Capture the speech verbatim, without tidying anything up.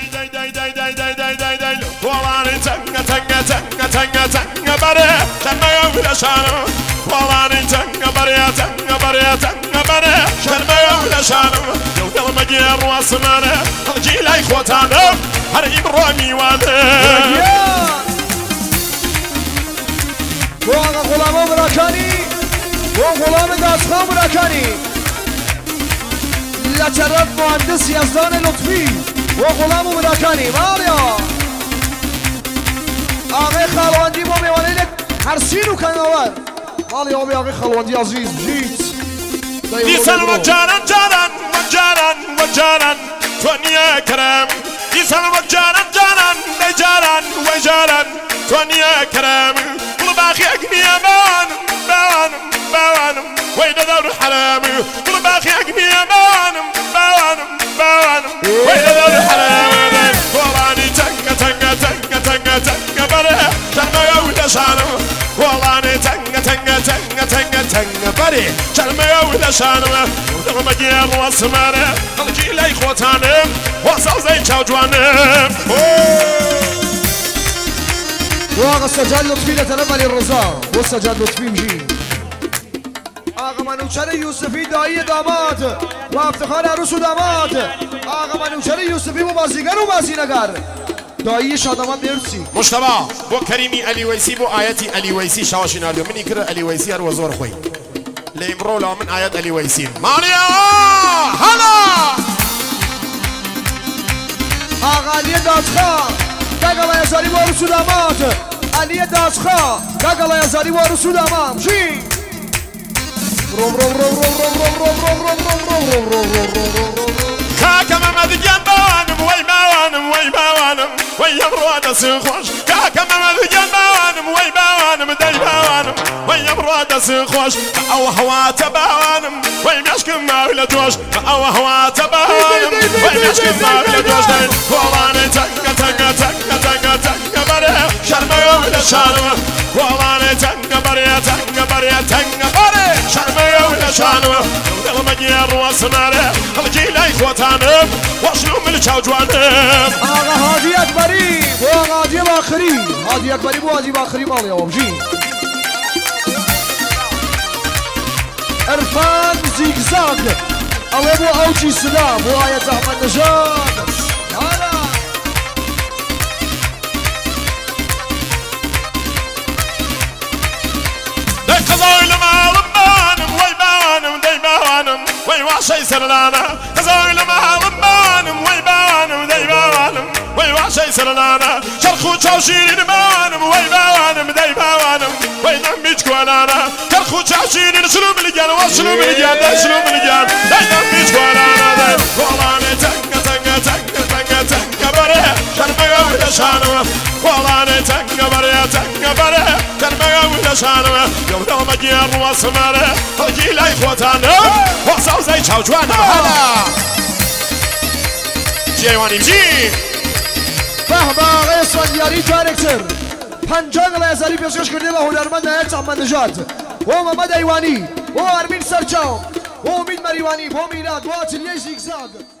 دای دای دای دای دای دای دای دای والله تنگه تنگه تنگه تنگه تنگه بره شرمه ولشانم والله تنگه بره تنگه بره تنگه بره شرمه ولشانم لو دل مجير واسمانه هرجي لا اخواتنا هرجي برومي وانا واقع غلام براكاني وغلام داسخان براكاني لطرف مهندس یزدان لطفی و غلام براکانی مالیا آقای خالواندی با میوانه هرسین و کناور مالیا بی آقای خالواندی عزیز جیت دیسان و جاران جاران و جاران و جاران تونیا کرم دیسان و جاران جاران و جاران و جاران تونیا کرم قل باقی اگنیا بان بان بان وين دور الحرام قل باقي اقنيا بانم بانم بانم وين دور الحرام والله تنقى تنقى تنقى تنقى تنقى بره شرمه يا شانم والله تنقى تنقى تنقى تنقى تنقى بره شرمه يا شانم ودغ مجير واسمانه خلجي لي خوتانم وصل زي جوانم واقع سجاد لطفي لطلب علي الرضا والسجاد لطفي مجي آقا منوچهر یوسفی دایی داماد و افتخار عروس و داماد آقا منوچهر یوسفی و بازیگر و بازینگر دایی شاداماد مرسی مجتبی بو کریمی علی ویسی بو آیتی علی ویسی شواشین آلیو منی کر علی ویسی هر وزور خوی لیمرو لا من آیت علی ویسی مالیا هلا آقا علی داسخان گاگلا یزاری و عروس و داماد علی داسخان گاگلا یزاری و عروس و داماد جی روم روم روم روم روم روم روم روم روم روم روم روم روم روم روم كاكا ماما دجان بوانم وي بوانم وي بوانم وي يبرو سنخوش كاكا ماما دجان بوانم وي بوانم دي بوانم وي يبرو سنخوش او هوات بوانم وي مشكم ما ولا جوش او هوات بوانم وي مشكم ما ولا جوش والله تنقى تنقى تنقى تنقى تنقى بره شرمه ولا شانم والله تنقى بره تنقى بره تنقى بره شرمه ولا شانم دل مجير واسمانه خلجي لي خوتانم واشلو من جوانم آقا هادی اکبری و آقا هادی باخری هادی اکبری و هادی باخری مالی آبجی عرفان زیگزاگ الله بو اوجی سلام و آیت احمد نژاد هلا دي قزايل مالم بانم وي بانم دي بانم وي واشي سرلانا قزايل مالم بانم وي بانم دي بانم وي واشي سرلانا شرخو تشاوشيرين بانم وي بانم دي بانم وي نميج كوالانا شرخو تشاوشيرين شلو مليان وشلو مليان دي شلو مليان دي نميج كوالانا دي والله تنقى تنقى تنقى تنقى تنقى بره شرمه ولا شانم والله تنقى بره تنقى بره شرمه ولا شانم يوم مجير واسمانه هرجي لا اخواتنا وصل زي جوانم هلا جیوانی جی فهم آقای اسفندیاری دایرکتر پنجاه غلایزاری پیشکش کرده و هنرمند آیت احمد نژاد و محمد ایوانی و ارمین سرچاو و امید مریوانی و میلاد و آتلیه زیگزاگ